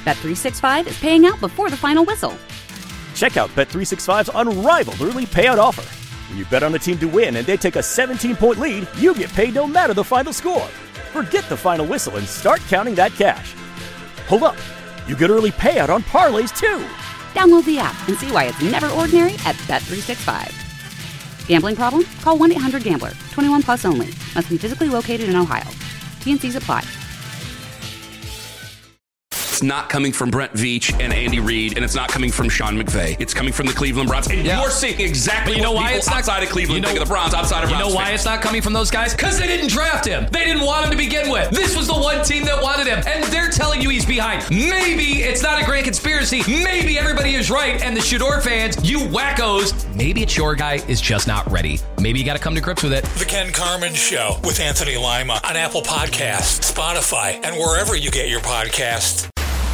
Bet365 is paying out before the final whistle. Check out Bet365's unrivaled early payout offer. When you bet on a team to win and they take a 17-point lead, you get paid no matter the final score. Forget the final whistle and start counting that cash. Hold up. You get early payout on parlays, too. Download the app and see why it's never ordinary at Bet365. Gambling problem? Call 1-800-GAMBLER. 21 plus only. Must be physically located in Ohio. T&Cs apply. It's not coming from Brent Veach and Andy Reid, and it's not coming from Sean McVay. It's coming from the Cleveland Browns. And you're seeing exactly what people outside of Cleveland think of the Browns, outside of Browns. You know why it's not coming from those guys? Because they didn't draft him. They didn't want him to begin with. This was the one team that wanted him, and they're telling you he's behind. Maybe it's not a grand conspiracy. Maybe everybody is right, and the Shador fans, you wackos, maybe it's your guy is just not ready. Maybe you got to come to grips with it. The Ken Carman Show with Anthony Lima on Apple Podcasts, Spotify, and wherever you get your podcasts.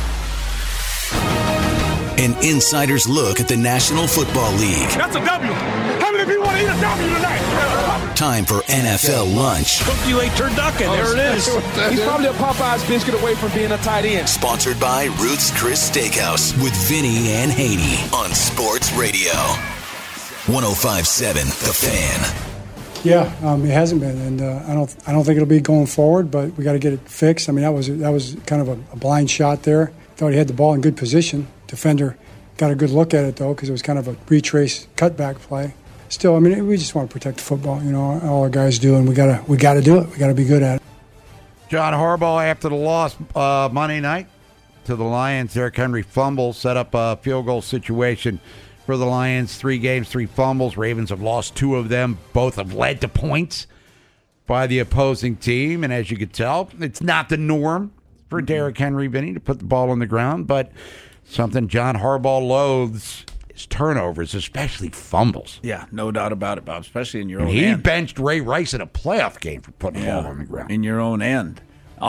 An insider's look at the National Football League. That's a W. How many people want to eat a W tonight? Time for NFL lunch. Hope you ate turducken. There it is. He's probably a Popeye's biscuit away from being a tight end. Sponsored by Ruth's Chris Steakhouse with Vinny and Haney on Sports Radio. 105.7 The Fan. Yeah, it hasn't been, and I don't think it'll be going forward. But we got to get it fixed. I mean, that was kind of a blind shot there. Thought he had the ball in good position. Defender got a good look at it, though, because it was kind of a retrace cutback play. Still, I mean, we just want to protect the football. You know, all our guys do, and we gotta do it. We gotta be good at it. John Harbaugh, after the loss Monday night to the Lions, Derrick Henry fumble, set up a field goal situation for the Lions. 3 games, 3 fumbles. Ravens have lost 2 of them. Both have led to points by the opposing team, and as you could tell, it's not the norm for Derrick Henry, Vinny, to put the ball on the ground, but something John Harbaugh loathes is turnovers, especially fumbles. Yeah, no doubt about it, Bob, especially in your own end. He benched Ray Rice in a playoff game for putting the ball on the ground. In your own end.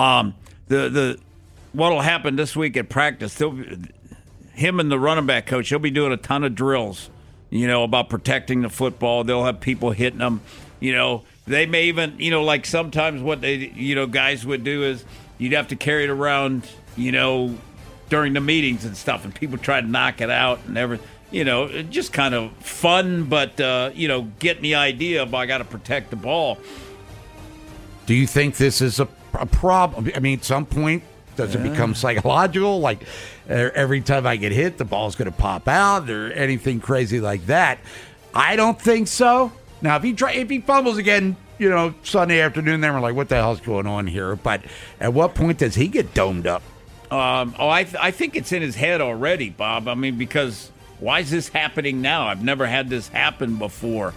What'll happen this week at practice, him and the running back coach, he'll be doing a ton of drills, about protecting the football. They'll have people hitting them. They may even, like sometimes what they, guys would do is you'd have to carry it around, during the meetings and stuff, and people try to knock it out and everything. Just kind of fun, but, getting the idea of I got to protect the ball. Do you think this is a problem? I mean, at some point, does it become psychological? Like, every time I get hit, the ball's going to pop out or anything crazy like that? I don't think so. Now, if he fumbles again, Sunday afternoon, then we're like, what the hell's going on here? But at what point does he get domed up? I think it's in his head already, Bob. I mean, because why is this happening now? I've never had this happen before,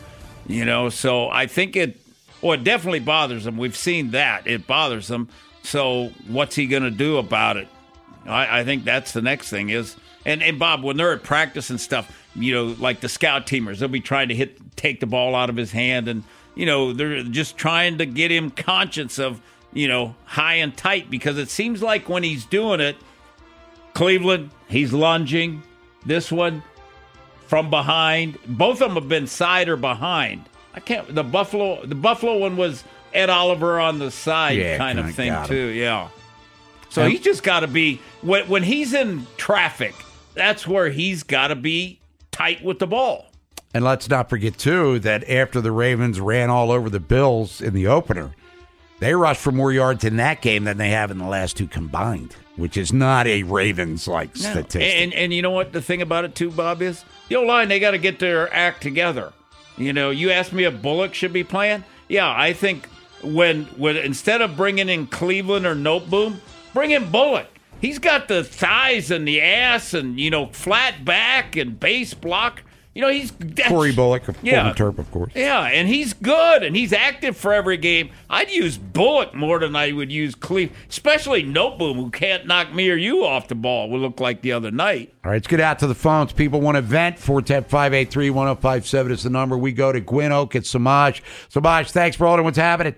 So I think it definitely bothers him. We've seen that. It bothers him. So what's he going to do about it? I think that's the next thing is. And Bob, when they're at practice and stuff, like the scout teamers, they'll be trying to take the ball out of his hand. And, they're just trying to get him conscious of, high and tight, because it seems like when he's doing it, Cleveland, he's lunging. This one from behind. Both of them have been side or behind. The Buffalo one was Ed Oliver on the side kind of thing too. Yeah. So he's just got to be, when he's in traffic, that's where he's got to be tight with the ball. And let's not forget, too, that after the Ravens ran all over the Bills in the opener, they rushed for more yards in that game than they have in the last 2 combined, which is not a Ravens-like statistic. And you know what the thing about it, too, Bob, is? The O-line, they got to get their act together. You asked me if Bullock should be playing? Yeah, I think when instead of bringing in Cleveland or Noteboom, bring in Bullock. He's got the thighs and the ass and, flat back and base block. He's Corey Bullock, former Terp, of course. Yeah, and he's good, and he's active for every game. I'd use Bullock more than I would use Cleveland, especially Noteboom, who can't knock me or you off the ball, will look like the other night. All right, let's get out to the phones. People want to vent. 410-583-1057 is the number. We go to Gwynn Oak at Samaj. Samaj, thanks for holding. What's happening?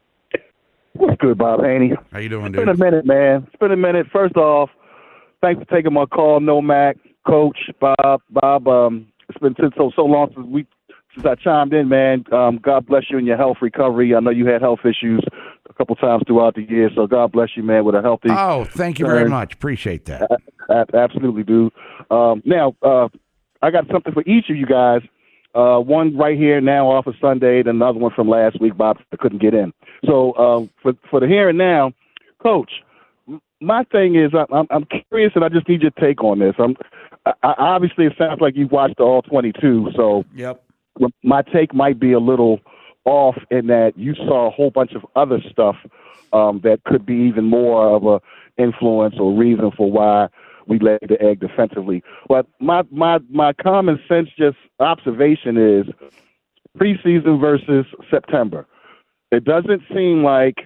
What's good, Bob Haney? How you doing, dude? It's been a minute, man. It's been a minute. First off, thanks for taking my call, Nomac, Coach, Bob. It's been so long since I chimed in, man. God bless you in your health recovery. I know you had health issues a couple times throughout the year, so God bless you, man, with a healthy. Oh, thank you very much. Appreciate that. Absolutely do. Now, I got something for each of you guys. One right here now off of Sunday, and another one from last week. Bob couldn't get in. So for the here and now, Coach, my thing is I'm curious, and I just need your take on this. Obviously, it sounds like you've watched all 22, so yep. My take might be a little off in that you saw a whole bunch of other stuff that could be even more of a influence or reason for why we laid the egg defensively. But my common sense just observation is preseason versus September. It doesn't seem like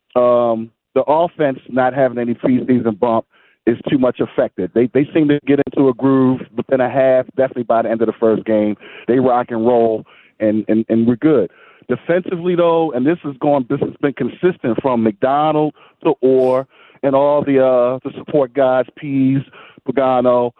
the offense not having any preseason bump is too much affected. They seem to get into a groove within a half, definitely by the end of the first game. They rock and roll, and we're good. Defensively, though, and this has been consistent from McDonald to Orr and all the support guys, Pease, Pagano.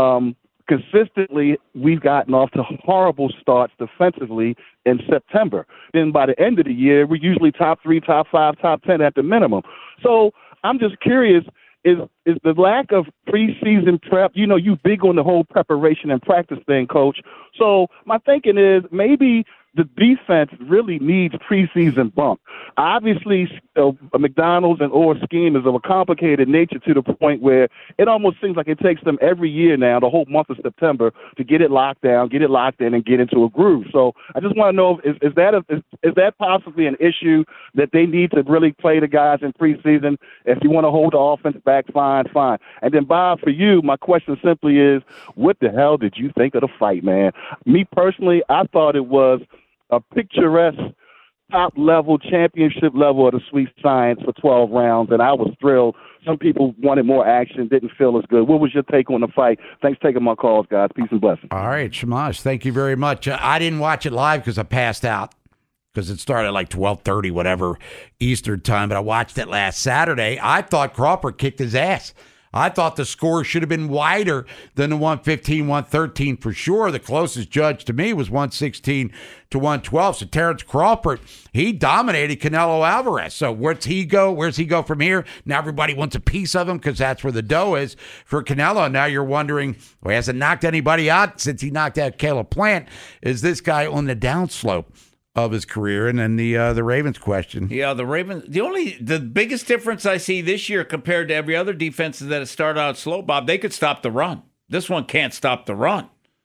Consistently, we've gotten off to horrible starts defensively in September. Then by the end of the year, we're usually top 3, top 5, top 10 at the minimum. So I'm just curious, is the lack of preseason prep, you big on the whole preparation and practice thing, Coach. So my thinking is maybe the defense really needs preseason bump. Obviously, McDonald's and Orr's scheme is of a complicated nature to the point where it almost seems like it takes them every year now, the whole month of September, to get it locked down, get it locked in, and get into a groove. So I just want to know, is that possibly an issue that they need to really play the guys in preseason? If you want to hold the offense back, fine. And then, Bob, for you, my question simply is, what the hell did you think of the fight, man? Me personally, I thought it was a picturesque top-level, championship level of the Sweet Science for 12 rounds, and I was thrilled. Some people wanted more action, didn't feel as good. What was your take on the fight? Thanks for taking my calls, guys. Peace and blessings. All right, Shamash, thank you very much. I didn't watch it live because I passed out because it started at like 12:30, whatever, Eastern time, but I watched it last Saturday. I thought Crawford kicked his ass. I thought the score should have been wider than the 115, 113 for sure. The closest judge to me was 116 to 112. So Terrence Crawford, he dominated Canelo Alvarez. So where's he go? Where's he go from here? Now everybody wants a piece of him because that's where the dough is for Canelo. Now you're wondering, well, he hasn't knocked anybody out since he knocked out Caleb Plant. Is this guy on the downslope of his career? And then the Ravens question. Yeah, the Ravens. The biggest difference I see this year compared to every other defense is that it started out slow, Bob. They could stop the run. This one can't stop the run.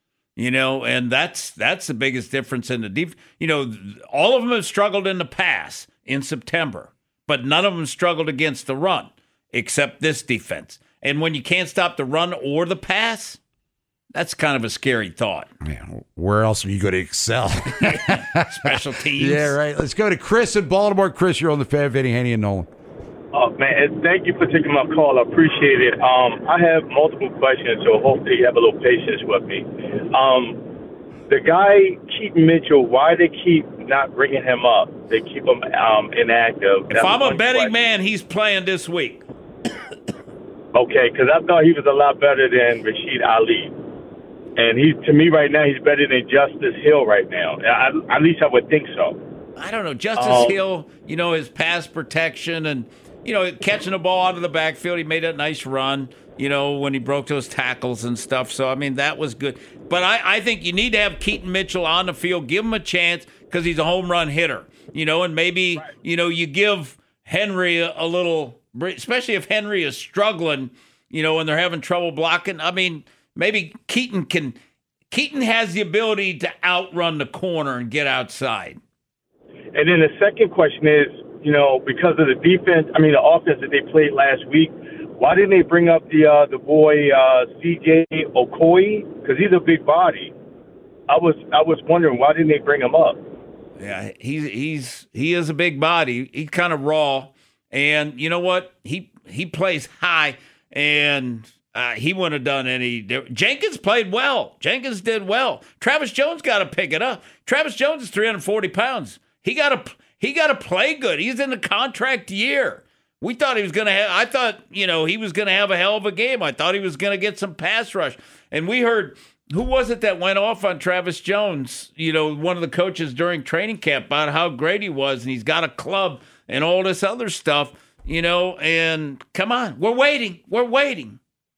And that's the biggest difference in the defense. All of them have struggled in the pass in September, but none of them struggled against the run, except this defense. And when you can't stop the run or the pass, that's kind of a scary thought. Yeah, where else are you going to excel? Special teams. Yeah, right. Let's go to Chris in Baltimore. Chris, you're on the Fan, Vinny, Haney, and Nolan. Oh, man, thank you for taking my call. I appreciate it. I have multiple questions, so hopefully you have a little patience with me. The guy, Keaton Mitchell, why they keep not bringing him up? They keep him inactive. If I'm a betting man, he's playing this week. Okay, because I thought he was a lot better than Rashid Ali. And to me right now, he's better than Justice Hill right now. At least I would think so. I don't know. Justice Hill, his pass protection and, catching the ball out of the backfield. He made a nice run, when he broke those tackles and stuff. So, that was good. But I think you need to have Keaton Mitchell on the field. Give him a chance because he's a home run hitter, and maybe, you give Henry a little, especially if Henry is struggling, and they're having trouble blocking. Maybe Keaton has the ability to outrun the corner and get outside. And then the second question is, because of the the offense that they played last week, why didn't they bring up the boy C.J. Okoye? Because he's a big body. I was wondering why didn't they bring him up? Yeah, he is a big body. He's kind of raw, and you know what? He plays high and. He wouldn't have done any. Jenkins played well. Jenkins did well. Travis Jones got to pick it up. Travis Jones is 340 pounds. He got to play good. He's in the contract year. We thought he was going to have. I thought he was going to have a hell of a game. I thought he was going to get some pass rush. And we heard who was it that went off on Travis Jones? One of the coaches during training camp about how great he was, and he's got a club and all this other stuff. And come on, we're waiting.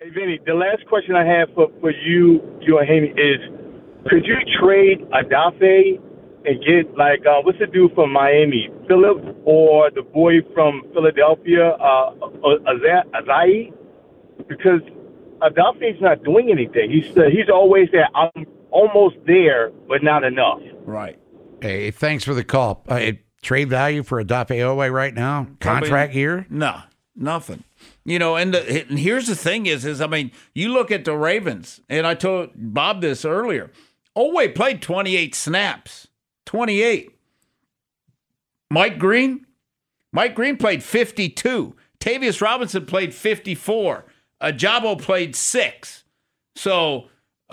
Hey, Vinny, the last question I have for you and Haney is, could you trade Adafe and get, like, what's the dude from Miami, Phillips, or the boy from Philadelphia, Azai? Because Adafe's not doing anything. He's always there. I'm almost there, but not enough. Right. Hey, thanks for the call. Trade value for Adafe Owe right now? Contract year? No, nothing. You know, and here's the thing is, I mean, you look at the Ravens, and I told Bob this earlier. Owe played 28 snaps. 28. Mike Green played 52. Tavius Robinson played 54. Ajabo played 6. So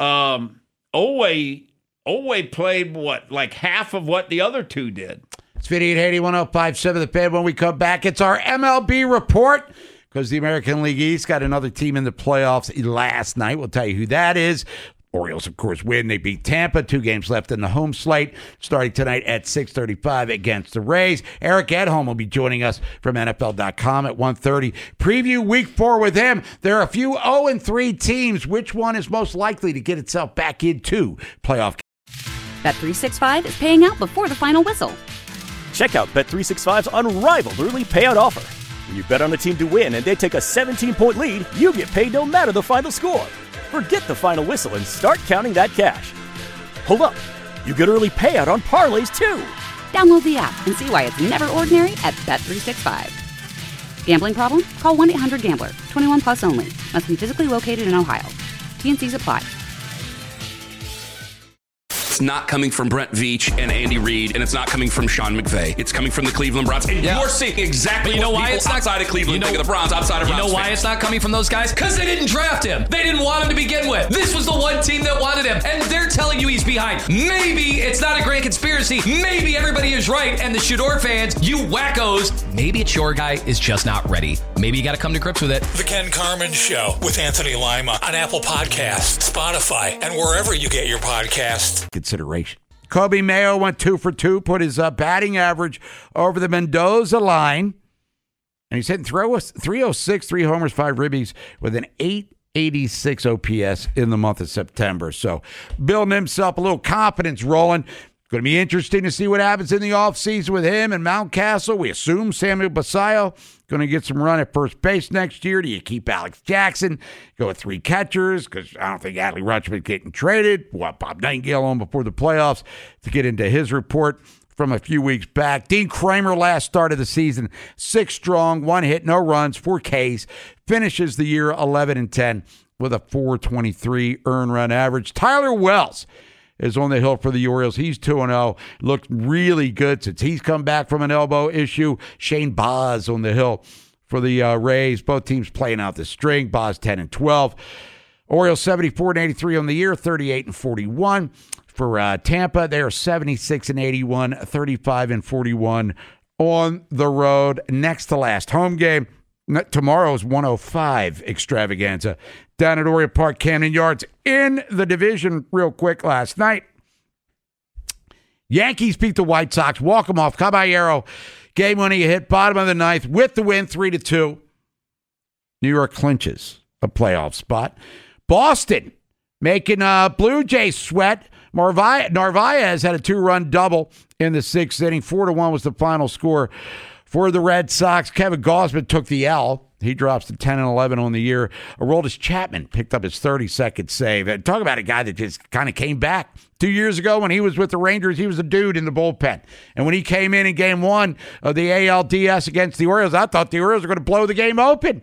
Owe played like half of what the other two did. It's Vinny and Haney, 105.7 The Fan. When we come back, it's our MLB report because the American League East got another team in the playoffs last night. We'll tell you who that is. Orioles, of course, win. They beat Tampa. 2 games left in the home slate, starting tonight at 6:35 against the Rays. Eric Edholm will be joining us from NFL.com at 1:30. Preview Week 4 with him. There are a few 0-3 teams. Which one is most likely to get itself back into playoff? Bet365 is paying out before the final whistle. Check out Bet365's unrivaled early payout offer. When you bet on a team to win and they take a 17-point lead, you get paid no matter the final score. Forget the final whistle and start counting that cash. Hold up. You get early payout on parlays, too. Download the app and see why it's never ordinary at Bet365. Gambling problem? Call 1-800-GAMBLER. 21 plus only. Must be physically located in Ohio. T&Cs apply. It's not coming from Brent Veach and Andy Reid, and it's not coming from Sean McVay. It's coming from the Cleveland Browns. And you're seeing exactly what people outside of Cleveland think of the Browns, outside of Browns. You know why fans. it's not coming from those guys? Because they didn't draft him. They didn't want him to begin with. This was the one team that wanted him, and they're telling you he's behind. Maybe it's not a grand conspiracy. Maybe everybody is right, and the Shador fans, you wackos, maybe it's your guy is just not ready. Maybe you got to come to grips with it. The Ken Carman Show with Anthony Lima on Apple Podcasts, Spotify, and wherever you get your podcasts. Consideration. Kobe Mayo went 2 for 2, put his batting average over the Mendoza line. And he's hitting 306, 3 homers, 5 ribbies with an 886 OPS in the month of September. So building himself a little confidence rolling. Going to be interesting to see what happens in the offseason with him and Mountcastle. We assume Samuel Basallo going to get some run at first base next year. Do you keep Alex Jackson? Go with 3 catchers because I don't think Adley Rutschman's getting traded. Want Bob Nightingale on before the playoffs to get into his report from a few weeks back. Dean Kramer last start of the season, 6 strong, 1 hit, no runs, 4 Ks. Finishes the year 11-10 with a 4.23 earned run average. Tyler Wells is on the hill for the Orioles. He's 2-0. Looked really good since he's come back from an elbow issue. Shane Baz on the hill for the Rays. Both teams playing out the string. Baz 10-12. Orioles 74-83 on the year, 38-41. For Tampa, they are 76-81, 35-41 on the road. Next to last home game. Tomorrow's 105 extravaganza down at Oriole Park, Camden Yards. In the division, real quick, last night, Yankees beat the White Sox, walk them off. Caballero, game-winning hit, bottom of the ninth, with the win, 3-2. New York clinches a playoff spot. Boston making Blue Jays sweat. Narvaez had a 2-run double in the 6th inning. 4-1 was the final score for the Red Sox. Kevin Gausman took the L. He drops to 10-11 on the year. Aroldis Chapman picked up his 32nd save. And talk about a guy that just kind of came back. 2 years ago when he was with the Rangers, he was a dude in the bullpen. And when he came in game 1 of the ALDS against the Orioles, I thought the Orioles were going to blow the game open.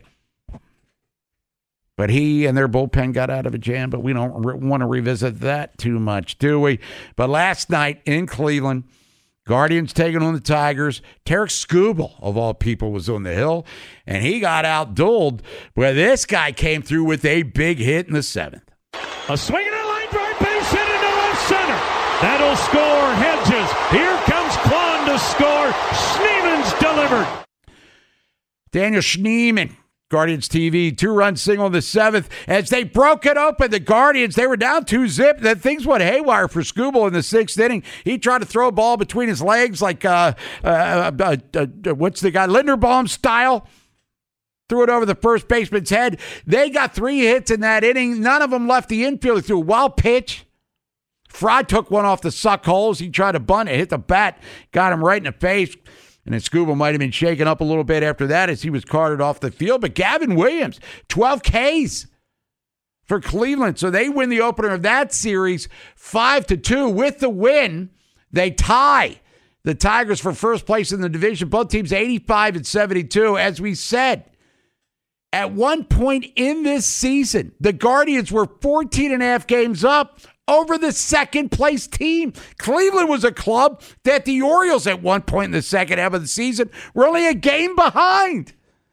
But he and their bullpen got out of a jam, but we don't want to revisit that too much, do we? But last night in Cleveland, Guardians taking on the Tigers. Tarek Skubal, of all people, was on the hill, and he got outdueled. Where this guy came through with a big hit in the 7th. A swing and a line drive, base hit into left center. That'll score Hedges. Here comes Klon to score. Schneeman's delivered. Daniel Schneeman, Guardians TV, 2-run single in the 7th. As they broke it open, the Guardians, they were down 2-zip. Then things went haywire for Skubal in the 6th inning. He tried to throw a ball between his legs like, what's the guy, Linderbaum style. threw it over the first baseman's head. They got 3 hits in that inning. None of them left the infield. He threw a wild pitch. Fry took one off the suck holes. He tried to bunt it, hit the bat, got him right in the face. And then Scuba might have been shaken up a little bit after that as he was carted off the field. But Gavin Williams, 12 Ks for Cleveland. So they win the opener of that series 5-2. With the win, they tie the Tigers for first place in the division. Both teams 85 and 72. As we said, at one point in this season, the Guardians were 14.5 games up over the second-place team. Cleveland was a club that the Orioles at one point in the second half of the season were only a game behind.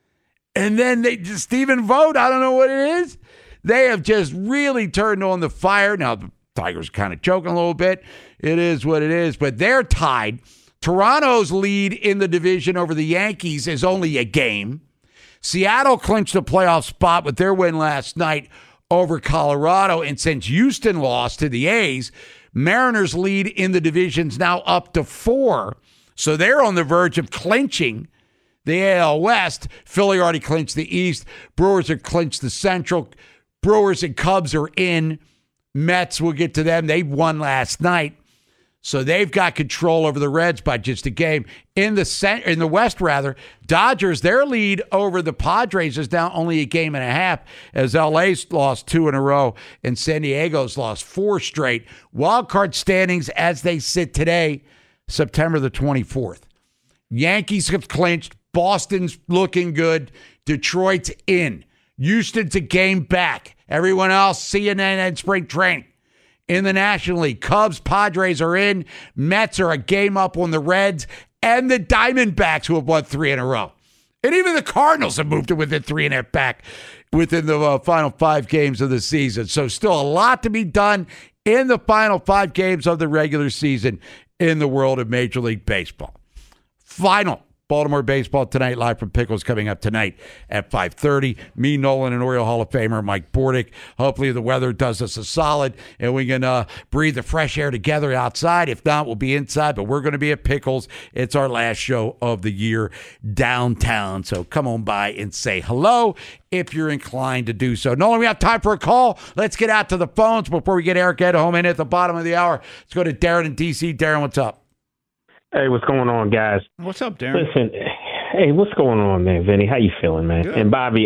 And then Stephen Vogt, I don't know what it is. They have just really turned on the fire. Now, the Tigers kind of choking a little bit. It is what it is, but they're tied. Toronto's lead in the division over the Yankees is only a game. Seattle clinched a playoff spot with their win last night over Colorado. And since Houston lost to the A's, Mariners' lead in the division's now up to 4. So they're on the verge of clinching the AL West. Philly already clinched the East. Brewers have clinched the Central. Brewers and Cubs are in. Mets, we'll get to them. They won last night. So they've got control over the Reds by just a game. In the West, Dodgers, their lead over the Padres is now only a game and a half, as LA's lost 2 in a row and San Diego's lost 4 straight. Wild card standings as they sit today, September the 24th. Yankees have clinched. Boston's looking good. Detroit's in. Houston's a game back. Everyone else, CNN and spring training. In the National League, Cubs, Padres are in. Mets are a game up on the Reds. And the Diamondbacks, who have won 3 in a row. And even the Cardinals have moved to within 3.5 back within the final 5 games of the season. So still a lot to be done in the final 5 games of the regular season in the world of Major League Baseball. Final Baltimore baseball tonight, live from Pickles, coming up tonight at 5:30. Me, Nolan, and Oriole Hall of Famer Mike Bordick. Hopefully the weather does us a solid and we can breathe the fresh air together outside. If not, we'll be inside, but we're going to be at Pickles. It's our last show of the year downtown. So come on by and say hello if you're inclined to do so. Nolan, we have time for a call. Let's get out to the phones before we get Eric Edholm in at the bottom of the hour. Let's go to Darren in D.C. Darren, what's up? Hey, what's going on, guys? What's up, Darren? Listen, hey, what's going on, man? Vinny, how you feeling, man? Good. And Bobby,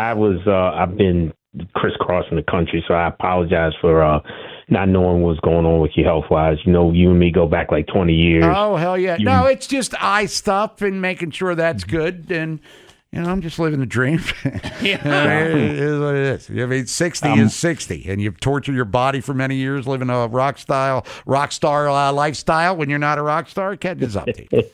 I've been crisscrossing the country, so I apologize for not knowing what's going on with you health-wise. You know, you and me go back like 20 years. Oh, hell yeah. No, it's just eye stuff and making sure that's good. And, you know, I'm just living the dream. Yeah. It is what it is. I mean, 60 is 60, and you've tortured your body for many years living a rock star lifestyle. When you're not a rock star, it catches up to you.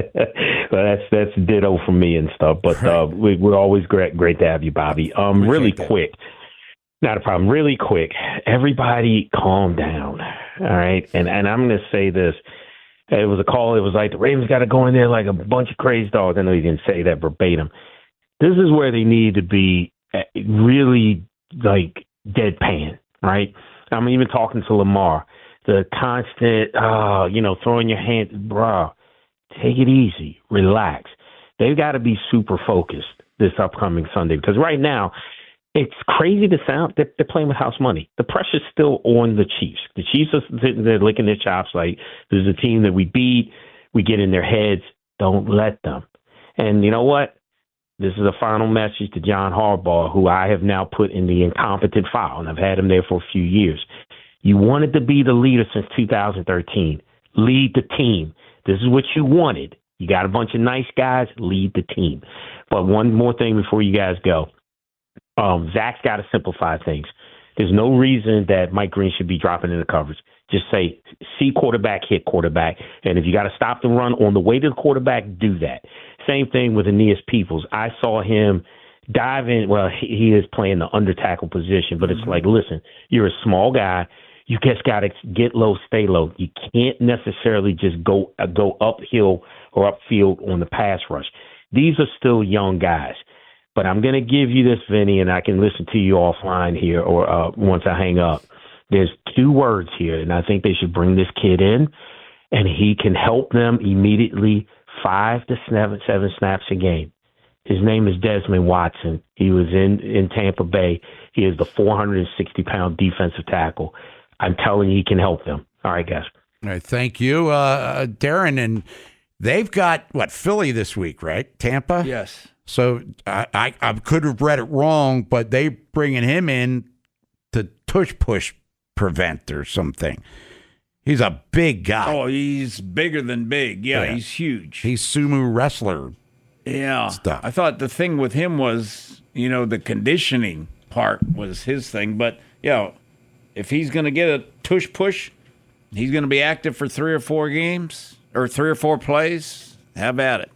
Well, that's ditto for me and stuff. But we're always great to have you, Bobby. Really quick. Not a problem. Really quick. Everybody calm down. All right? And I'm going to say this. It was a call. It was like the Ravens got to go in there like a bunch of crazy dogs. I know you didn't say that verbatim. This is where they need to be really like deadpan, right? I'm even talking to Lamar. The constant, throwing your hand, bro, take it easy, relax. They've got to be super focused this upcoming Sunday because right now, it's crazy to sound that they're playing with house money. The pressure's still on the Chiefs. The Chiefs they're licking their chops like this is a team that we beat. We get in their heads. Don't let them. And you know what? This is a final message to John Harbaugh, who I have now put in the incompetent file, and I've had him there for a few years. You wanted to be the leader since 2013. Lead the team. This is what you wanted. You got a bunch of nice guys. Lead the team. But one more thing before you guys go. Zach's got to simplify things. There's no reason that Mike Green should be dropping in the coverage. Just say, see quarterback, hit quarterback. And if you got to stop the run on the way to the quarterback, do that. Same thing with Aeneas Peoples. I saw him dive in. Well, he is playing the under tackle position, but it's like, listen, you're a small guy. You just got to get low, stay low. You can't necessarily just go uphill or upfield on the pass rush. These are still young guys. But I'm going to give you this, Vinny, and I can listen to you offline here or once I hang up. There's 2 words here, and I think they should bring this kid in, and he can help them immediately 5 to 7 snaps a game. His name is Desmond Watson. He was in Tampa Bay. He is the 460-pound defensive tackle. I'm telling you, he can help them. All right, guys. All right, thank you, Darren. And they've got, Philly this week, right? Tampa? Yes. So I could have read it wrong, but they bringing him in to tush-push prevent or something. He's a big guy. Oh, he's bigger than big. Yeah, he's huge. He's sumo wrestler. Yeah. Stuff. I thought the thing with him was, the conditioning part was his thing. But, if he's going to get a tush-push, he's going to be active for 3 or 4 games or 3 or 4 plays. How about it?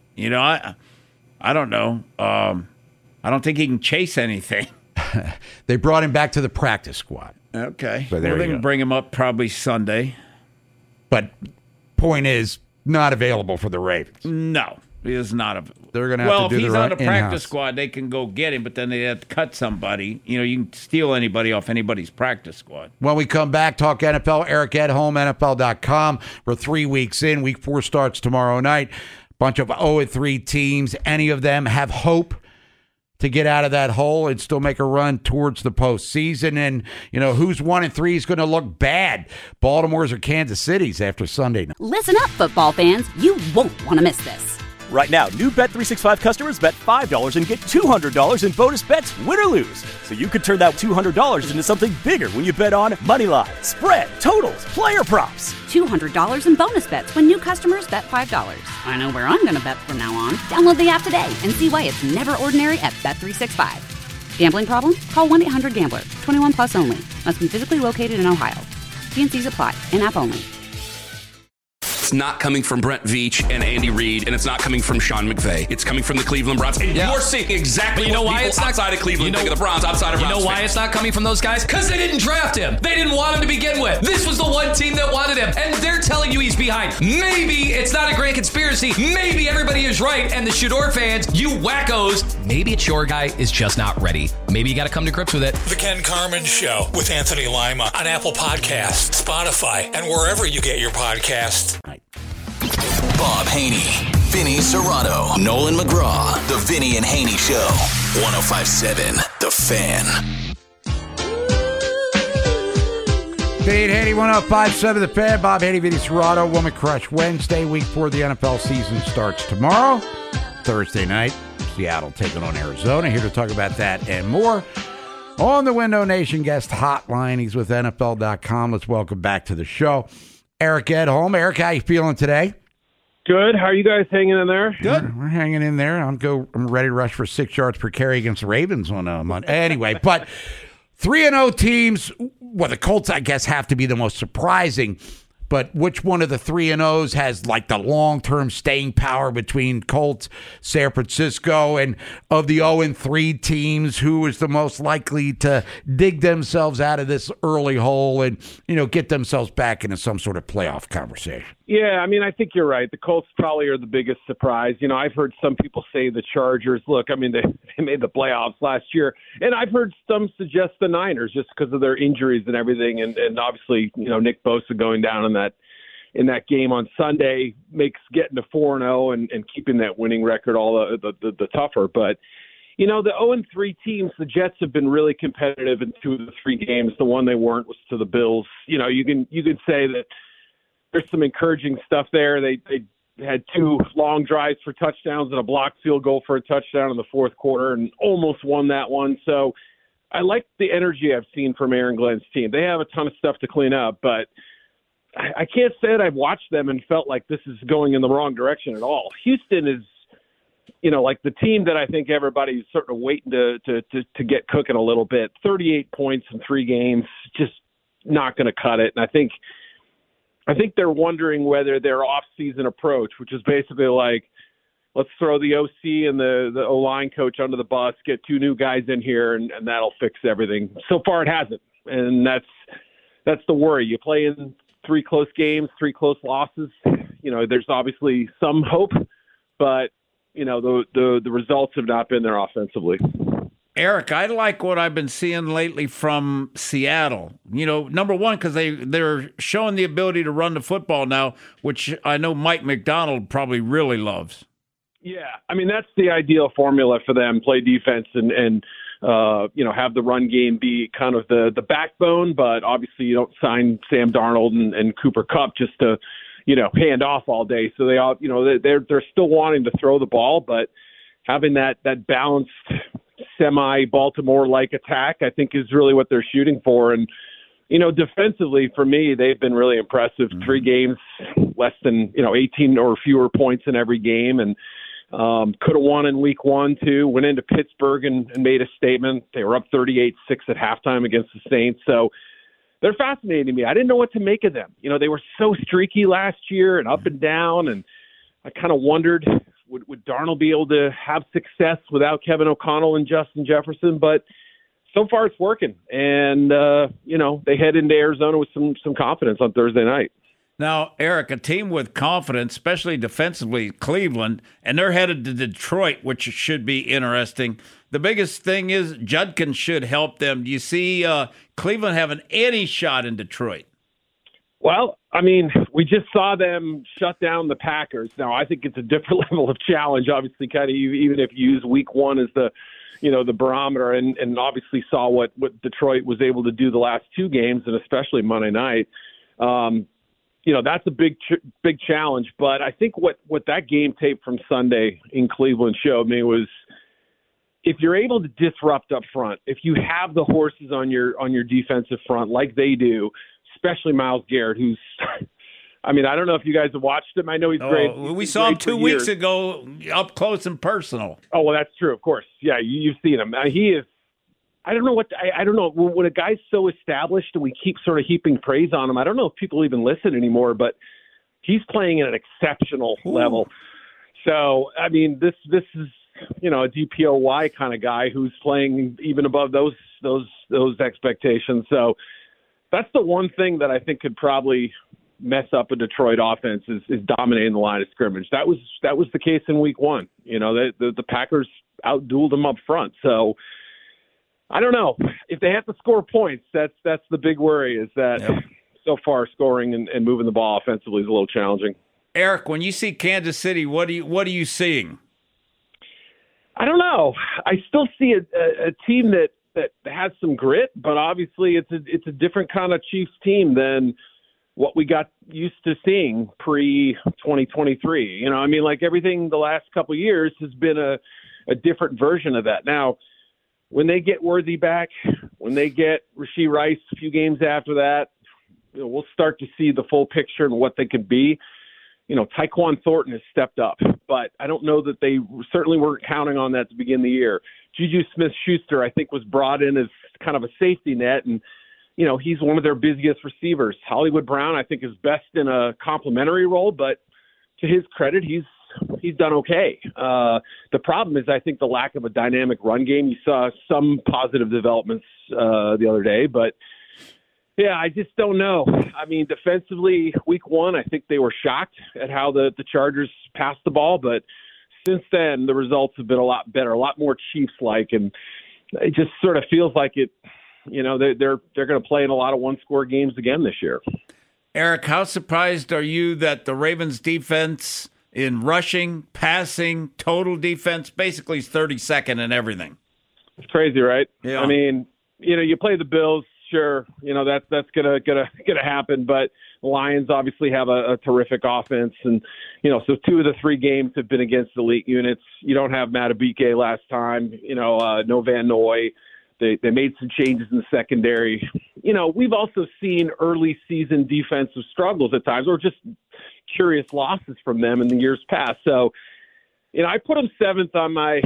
I don't know. I don't think he can chase anything. They brought him back to the practice squad. Okay. So they can bring him up probably Sunday. But point is, not available for the Ravens. No, he is not available. They're going to have to do if he's on the in-house practice squad, they can go get him, but then they have to cut somebody. You can steal anybody off anybody's practice squad. When we come back, talk NFL. Eric Edholm, NFL.com. We're 3 weeks in. Week 4 starts tomorrow night. Bunch of 0-3 teams. Any of them have hope to get out of that hole and still make a run towards the postseason. And, who's 1-3 is going to look bad? Baltimore's or Kansas City's after Sunday night. Listen up, football fans. You won't want to miss this. Right now, new Bet365 customers bet $5 and get $200 in bonus bets, win or lose. So you could turn that $200 into something bigger when you bet on moneyline, spread, totals, player props. $200 in bonus bets when new customers bet $5. I know where I'm going to bet from now on. Download the app today and see why it's never ordinary at Bet365. Gambling problem? Call 1-800-GAMBLER. 21 plus only. Must be physically located in Ohio. T&Cs apply. In-app only. It's not coming from Brent Veach and Andy Reid, and it's not coming from Sean McVay. It's coming from the Cleveland Browns. And you're seeing exactly why it's not outside of Cleveland. Think of the Browns outside of Browns. Why it's not coming from those guys? Because they didn't draft him. They didn't want him to begin with. This was the one team that wanted him, and they're telling you he's behind. Maybe it's not a grand conspiracy. Maybe everybody is right, and the Shador fans, you wackos, maybe it's your guy is just not ready. Maybe you got to come to grips with it. The Ken Carman Show with Anthony Lima on Apple Podcasts, Spotify, and wherever you get your podcasts. Bob Haney, Vinny Serrato, Nolan McGraw. The Vinny and Haney Show. 105.7 The Fan. Vinny Haney, 105.7 The Fan. Bob Haney, Vinny Serrato. Woman Crush Wednesday. Week 4 of the NFL season starts tomorrow. Thursday night, Seattle taking on Arizona. Here to talk about that and more on the Window Nation guest hotline. He's with NFL.com. Let's welcome back to the show Eric Edholm. Eric, how you feeling today? Good. How are you guys hanging in there? Good. We're hanging in there. I'm ready to rush for 6 yards per carry against the Ravens on Monday. Anyway, but 3-0 teams. Well, the Colts, I guess, have to be the most surprising. But which one of the 3-0s has like the long-term staying power between Colts, San Francisco, and of the 0-3 teams, who is the most likely to dig themselves out of this early hole and, get themselves back into some sort of playoff conversation? Yeah, I think you're right. The Colts probably are the biggest surprise. I've heard some people say the Chargers. Look, they made the playoffs last year. And I've heard some suggest the Niners just because of their injuries and everything. And obviously, Nick Bosa going down in that game on Sunday makes getting to 4-0 and keeping that winning record all the tougher. But, the 0-3 teams, the Jets have been really competitive in 2 of the 3 games. The one they weren't was to the Bills. You could say that there's some encouraging stuff there. They had 2 long drives for touchdowns and a blocked field goal for a touchdown in the fourth quarter and almost won that one. So I like the energy I've seen from Aaron Glenn's team. They have a ton of stuff to clean up, but I can't say that I've watched them and felt like this is going in the wrong direction at all. Houston is, like the team that I think everybody's sort of waiting to get cooking a little bit. 38 points in 3 games, just not going to cut it. And I think they're wondering whether their off-season approach, which is basically like, let's throw the OC and the O-line coach under the bus, get 2 new guys in here, and that'll fix everything. So far it hasn't, and that's the worry. You play in 3 close games, 3 close losses. There's obviously some hope, but, the results have not been there offensively. Eric, I like what I've been seeing lately from Seattle. Number one, because they're showing the ability to run the football now, which I know Mike McDonald probably really loves. Yeah, I mean, that's the ideal formula for them, play defense and have the run game be kind of the backbone, but obviously you don't sign Sam Darnold and Cooper Kupp just to, hand off all day. So they all, they're still wanting to throw the ball, but having that balanced semi-Baltimore-like attack, I think, is really what they're shooting for. And, defensively, for me, they've been really impressive. 3 games, less than, 18 or fewer points in every game. And could have won in week 1, too. Went into Pittsburgh and made a statement. They were up 38-6 at halftime against the Saints. So they're fascinating to me. I didn't know what to make of them. They were so streaky last year and up and down. And I kind of wondered, would Darnold be able to have success without Kevin O'Connell and Justin Jefferson? But so far it's working. And, they head into Arizona with some confidence on Thursday night. Now, Eric, a team with confidence, especially defensively, Cleveland, and they're headed to Detroit, which should be interesting. The biggest thing is Judkins should help them. Do you see Cleveland having any shot in Detroit? Well, I mean, we just saw them shut down the Packers. Now, I think it's a different level of challenge, obviously, kind of even if you use week 1 as the barometer, and obviously saw what Detroit was able to do the last 2 games, and especially Monday night. That's a big challenge. But I think what that game tape from Sunday in Cleveland showed me was, if you're able to disrupt up front, if you have the horses on your defensive front like they do, especially Myles Garrett, who's, I mean, I don't know if you guys have watched him. I know he's great. We saw him 2 weeks ago up close and personal. Oh, well, that's true, of course. Yeah, you've seen him. He is, I don't know when a guy's so established and we keep sort of heaping praise on him, I don't know if people even listen anymore, but he's playing at an exceptional level. So, I mean, this is, a DPOY kind of guy who's playing even above those expectations. So that's the one thing that I think could probably mess up a Detroit offense is dominating the line of scrimmage. That was the case in week 1. The Packers outdueled them up front. So I don't know if they have to score points. That's the big worry, is that so far scoring and moving the ball offensively is a little challenging. Eric, when you see Kansas City, what are you seeing? I don't know. I still see a team that has some grit, but obviously it's a different kind of Chiefs team than what we got used to seeing pre-2023. Like everything the last couple of years has been a different version of that. Now, when they get Worthy back, when they get Rashee Rice a few games after that, we'll start to see the full picture and what they could be. Tyquan Thornton has stepped up, but I don't know that they certainly weren't counting on that to begin the year. Juju Smith-Schuster, I think, was brought in as kind of a safety net, and, he's one of their busiest receivers. Hollywood Brown, I think, is best in a complementary role, but to his credit, he's done okay. The problem is, I think, the lack of a dynamic run game. You saw some positive developments the other day, but yeah, I just don't know. I mean, defensively, week 1, I think they were shocked at how the Chargers passed the ball, but since then, the results have been a lot better, a lot more Chiefs-like, and it just sort of feels like it. They're going to play in a lot of one-score games again this year. Eric, how surprised are you that the Ravens' defense in rushing, passing, total defense, basically is 32nd in everything? It's crazy, right? Yeah. I mean, you play the Bills. Sure, that's gonna happen. But the Lions obviously have a terrific offense, and so 2 of the 3 games have been against elite units. You don't have Matabike last time. No Van Noy. They made some changes in the secondary. We've also seen early season defensive struggles at times, or just curious losses from them in the years past. So, I put them 7th on my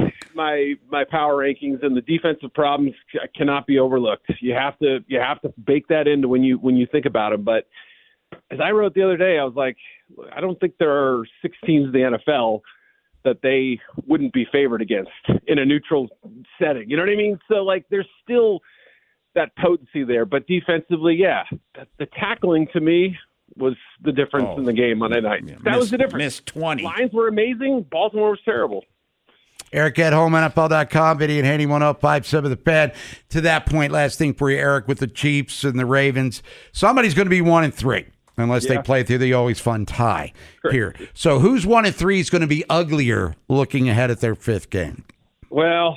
power rankings, and the defensive problems cannot be overlooked. You have to bake that into when you think about them. But as I wrote the other day, I was like, I don't think there are 6 teams in the NFL that they wouldn't be favored against in a neutral setting. You know what I mean? So there's still that potency there, but defensively, the tackling to me was the difference in the game Monday night. That was the difference. Missed 20. Lions were amazing. Baltimore was terrible. Eric at HomeNFL.com, Vinny and Haney 105.7 The Fan. To that point, last thing for you, Eric, with the Chiefs and the Ravens. Somebody's going to be 1-3. unless they play through the always fun tie here. So who's 1-3 is going to be uglier looking ahead at their 5th game? Well,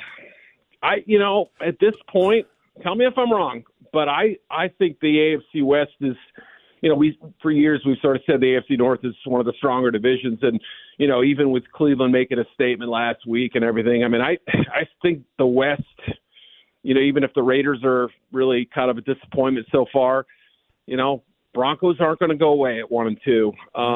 at this point, tell me if I'm wrong, but I think the AFC West is, for years we've sort of said the AFC North is one of the stronger divisions, and even with Cleveland making a statement last week and everything, I mean, I think the West, even if the Raiders are really kind of a disappointment so far, Broncos aren't going to go away at 1-2.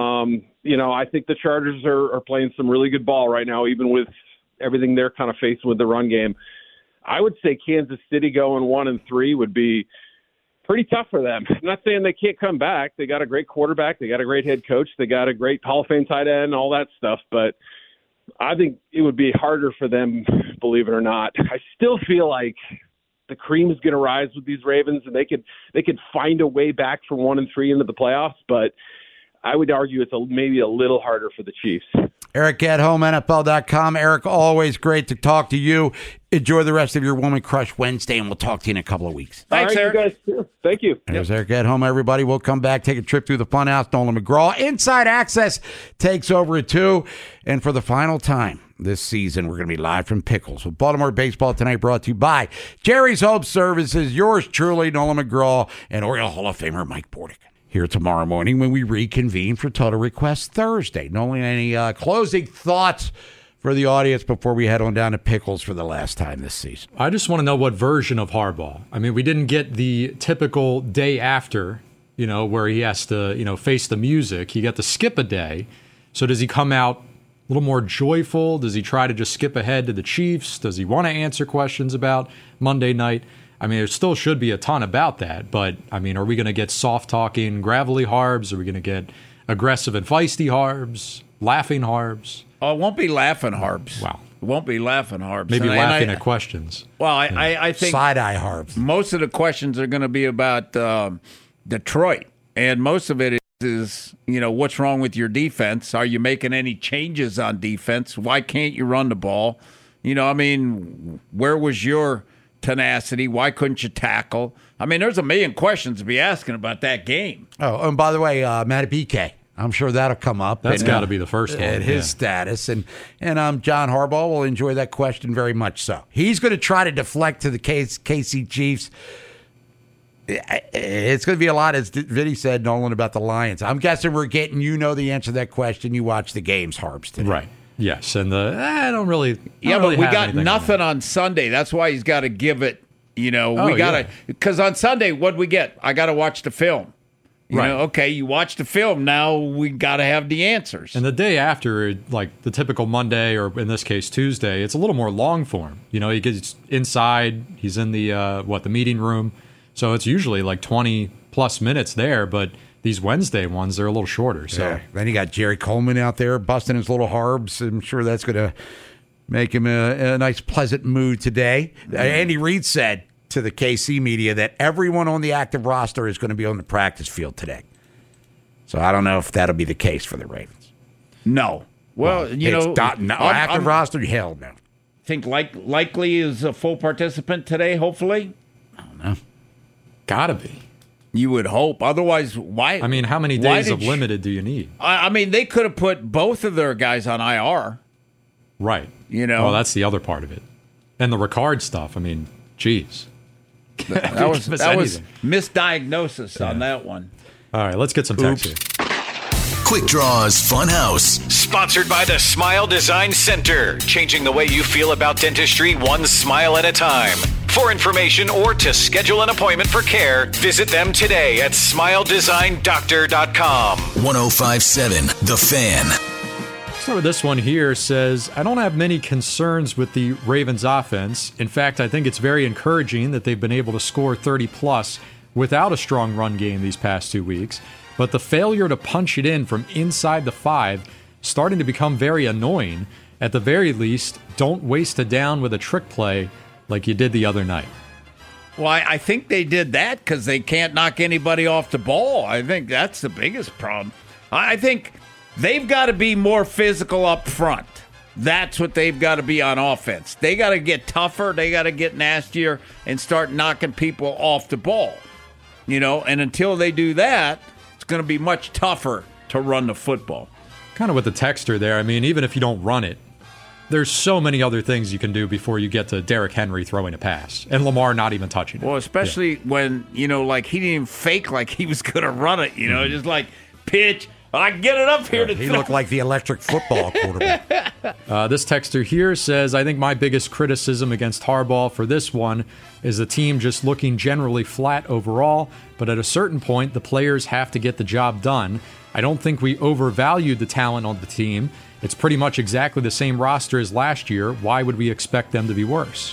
I think the Chargers are playing some really good ball right now, even with everything they're kind of facing with the run game. I would say Kansas City going 1-3 would be pretty tough for them. I'm not saying they can't come back. They got a great quarterback. They got a great head coach. They got a great Hall of Fame tight end, all that stuff. But I think it would be harder for them, believe it or not. I still feel like the cream is going to rise with these Ravens, and they could find a way back from 1-3 into the playoffs. But I would argue it's maybe a little harder for the Chiefs. Eric at HomeNFL.com. Eric, always great to talk to you. Enjoy the rest of your Woman Crush Wednesday, and we'll talk to you in a couple of weeks. Thanks, Eric. You guys too. Thank you. There's Eric at Home, everybody. We'll come back, take a trip through the Funhouse. Nolan McGraw. Inside Access takes over at 2. And for the final time this season, we're going to be live from Pickles with Baltimore Baseball Tonight, brought to you by Jerry's Hope Services. Yours truly, Nolan McGraw, and Oriole Hall of Famer Mike Bordick. Here tomorrow morning when we reconvene for Total Request Thursday. Nolan, any closing thoughts for the audience before we head on down to Pickles for the last time this season? I just want to know what version of Harbaugh. I mean, we didn't get the typical day after, where he has to, face the music. He got to skip a day. So does he come out a little more joyful? Does he try to just skip ahead to the Chiefs? Does he want to answer questions about Monday night? I mean, there still should be a ton about that, but, I mean, are we going to get soft-talking, gravelly Harbs? Are we going to get aggressive and feisty Harbs, laughing Harbs? Oh, it won't be laughing Harbs. Wow. It won't be laughing Harbs. Maybe laughing at questions. Well, I think side-eye Harbs. Most of the questions are going to be about Detroit, and most of it is, what's wrong with your defense? Are you making any changes on defense? Why can't you run the ball? Where was your tenacity? Why couldn't you tackle? I mean, there's a million questions to be asking about that game. Oh, and by the way, Matt BK, I'm sure that'll come up. That's got to be the first one. At his status. And John Harbaugh will enjoy that question very much so. He's going to try to deflect to the KC Chiefs. It's going to be a lot, as Vinny said, Nolan, about the Lions. I'm guessing we're getting, the answer to that question. You watch the games, Harbs, today. Right. Yes, and I don't really. But we got nothing on Sunday. That's why he's got to give it. We got to, because on Sunday, what we get? I got to watch the film. Okay, you watch the film. Now we got to have the answers. And the day after, like the typical Monday, or in this case Tuesday, it's a little more long form. He gets inside. He's in the the meeting room, so it's usually like 20 plus minutes there, but. These Wednesday ones, they're a little shorter. So Then you got Jerry Coleman out there busting his little Harbs. I'm sure that's going to make him a nice, pleasant mood today. Andy Reid said to the KC media that everyone on the active roster is going to be on the practice field today. So I don't know if that'll be the case for the Ravens. No. Well, active roster, hell no. Think likely is a full participant today, hopefully? I don't know. Gotta be. You would hope. Otherwise, why? I mean, how many days of limited do you need? They could have put both of their guys on IR. Right. Well, that's the other part of it. And the Ricard stuff, geez. That was misdiagnosis on that one. All right, let's get some text here. Quick Draws Funhouse. Sponsored by the Smile Design Center. Changing the way you feel about dentistry one smile at a time. For information or to schedule an appointment for care, visit them today at smiledesignDoctor.com. 105.7 The Fan. Start with this one here. Says, I don't have many concerns with the Ravens offense. In fact, I think it's very encouraging that they've been able to score 30-plus without a strong run game these past 2 weeks. But the failure to punch it in from inside the 5 starting to become very annoying. At the very least, don't waste a down with a trick play like you did the other night. Well, I think they did that because they can't knock anybody off the ball. I think that's the biggest problem. I think they've got to be more physical up front. That's what they've got to be on offense. They got to get tougher. They got to get nastier and start knocking people off the ball. And until they do that, going to be much tougher to run the football. Kind of with the texter there. I mean, even if you don't run it, there's so many other things you can do before you get to Derrick Henry throwing a pass and Lamar not even touching it. Well, especially when, like he didn't even fake like he was going to run it, just like pitch. I get it up here to He throw. looked like the electric football quarterback. This texter here says, I think my biggest criticism against Harbaugh for this one is the team just looking generally flat overall, but at a certain point, the players have to get the job done. I don't think we overvalued the talent on the team. It's pretty much exactly the same roster as last year. Why would we expect them to be worse?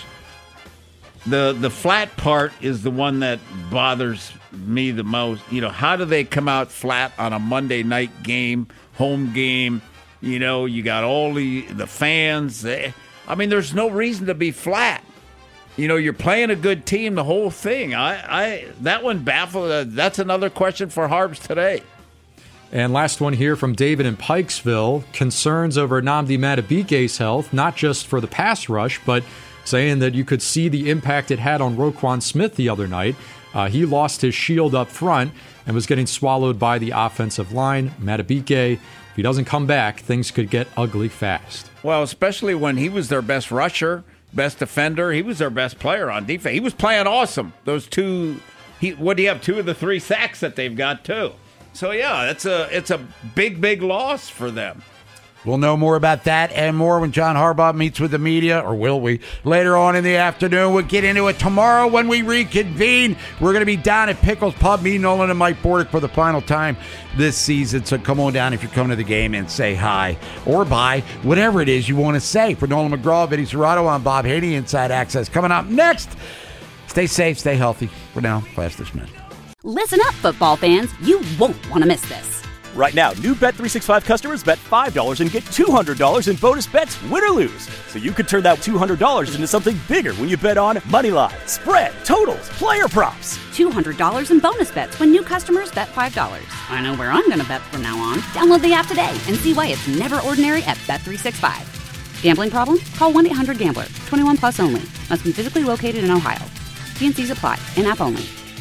The flat part is the one that bothers me the most. How do they come out flat on a Monday night game, home game? You got all the fans. There's no reason to be flat. You're playing a good team, the whole thing. That one baffled. That's another question for Harbs today. And last one here from David in Pikesville. Concerns over Nnamdi Madubuike's health, not just for the pass rush, but saying that you could see the impact it had on Roquan Smith the other night. He lost his shield up front and was getting swallowed by the offensive line. Madubuike, if he doesn't come back, things could get ugly fast. Well, especially when he was their best rusher, best defender. He was their best player on defense. He was playing awesome. Those two, what do you have, 2 of the 3 sacks that they've got, too. So, yeah, it's a big, big loss for them. We'll know more about that and more when John Harbaugh meets with the media, or will we? Later on in the afternoon, we'll get into it tomorrow when we reconvene. We're going to be down at Pickles Pub, me, Nolan, and Mike Bordick for the final time this season. So come on down if you're coming to the game and say hi or bye, whatever it is you want to say. For Nolan McGraw, Vinny Serrato, I'm Bob Haney, Inside Access. Coming up next, stay safe, stay healthy. For now, Class Dismissed. Listen up, football fans. You won't want to miss this. Right now, new Bet365 customers bet $5 and get $200 in bonus bets, win or lose. So you could turn that $200 into something bigger when you bet on money line, spread, totals, player props. $200 in bonus bets when new customers bet $5. I know where I'm going to bet from now on. Download the app today and see why it's never ordinary at Bet365. Gambling problem? Call 1-800-GAMBLER. 21 plus only. Must be physically located in Ohio. T&Cs apply. In-app only.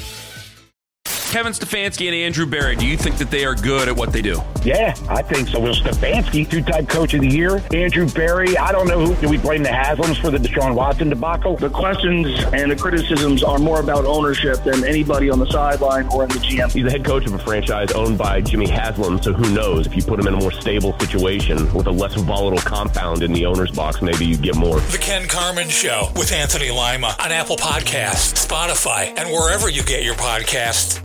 Kevin Stefanski and Andrew Berry, do you think that they are good at what they do? Yeah, I think so. Well, Stefanski, 2-time coach of the year. Andrew Berry, I don't know who. Do we blame the Haslams for the Deshaun Watson debacle? The questions and the criticisms are more about ownership than anybody on the sideline or in the GM. He's the head coach of a franchise owned by Jimmy Haslam, so who knows? If you put him in a more stable situation with a less volatile compound in the owner's box, maybe you get more. The Ken Carman Show with Anthony Lima on Apple Podcasts, Spotify, and wherever you get your podcasts.